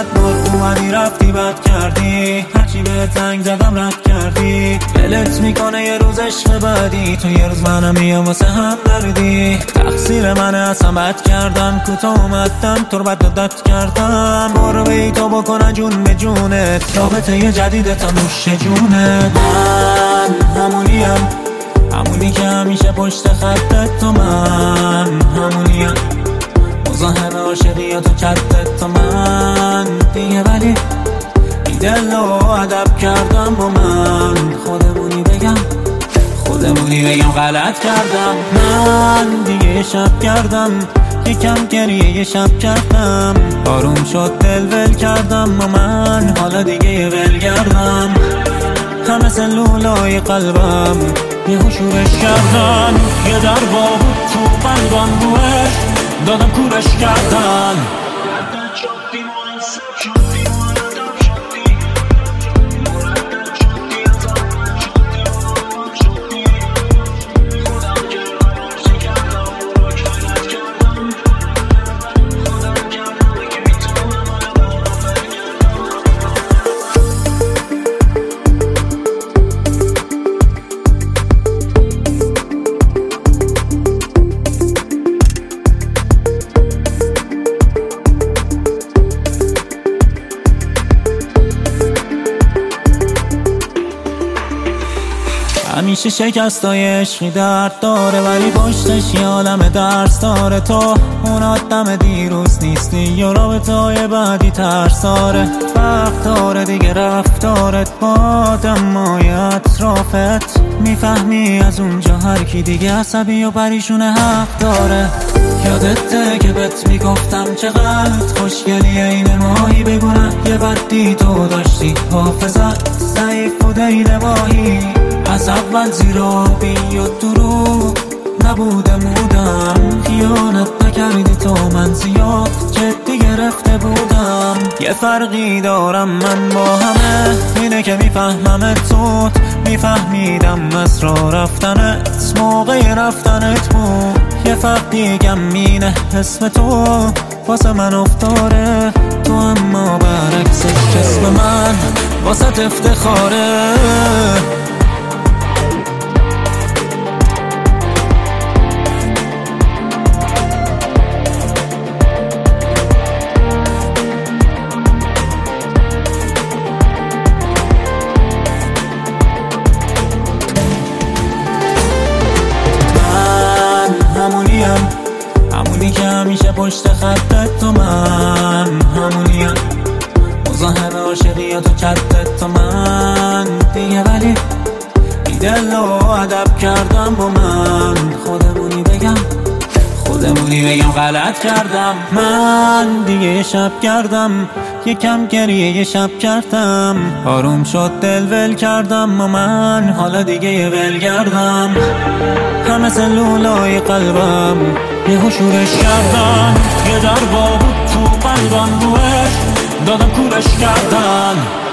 صد بار اومدی رفتی بد کردی، هرچی به تنگ زدم رد کردی. دلت میکنه یه روز عشق بعدی، تو یه روز منم میام واسه هم دردی. تقصیر منه اصلا بد کردم، کوتاه اومدم تو رو بد داد کردم. برو بی تو بکنه جون به جونت، رابطه یه جدید تا نوش جونت. من همونی که همیشه پشت خطت، تو من همونیم مزاحم عاشقیات و چتت، تو من دیگه ولی بی دل و ادب کردم با من. خودمونی بگم غلط کردم. من دیگه یه شب کردم، یکم گریه یه شب کردم. آروم شد دل ول کردم و من حالا دیگه یه ول کردم. همه سلولای قلبم یه شورش کردن، یه در بود تو قلبم روش دادم کورش کردن. همیشه شکستای عشقی درد داره، ولی پشتش یه عالم درس داره. تو اون آدم دیروز نیستی، یا رابطه‌های بعدی ترس داره. وقت داره دیگه رفتارت با آدمای اطرافت، میفهمی از اونجا هر کی دیگه عصبی و پریشونه حق داره. یادته که بهت میگفتم چقدر خوشگلی این ماهی، بگونه یه بدی تو داشتی، حافظت ضعیف بوده این ماهی. از اول زیرابی و دروغ نبوده مودم، خیانت نکردی تو من زیاد جدی گرفته بودم. یه فرقی دارم من با همه، اینه که میفهمم تو میفهمیدم اسرار رفتنت موقع رفتنت بود. یه فرق دیگم اینه اسم تو واسه من افتاره تو، اما برعکسش اسم من واسه افتخاره. همونی که همیشه پشت خطت، تو من همونیم مزاحم عاشقیات و چتت، تو من دیگه ولی بی دل و ادب کردم با من. خودمونی بگم غلط کردم. من دیگه یه شب کردم، یکم گریه یه شب کردم. آروم شد دل ول کردم و من حالا دیگه یه ول کردم. همه سلولای قلبم یه شورش کردن، یه در بود تو قلبم روش دادم کورش کردن.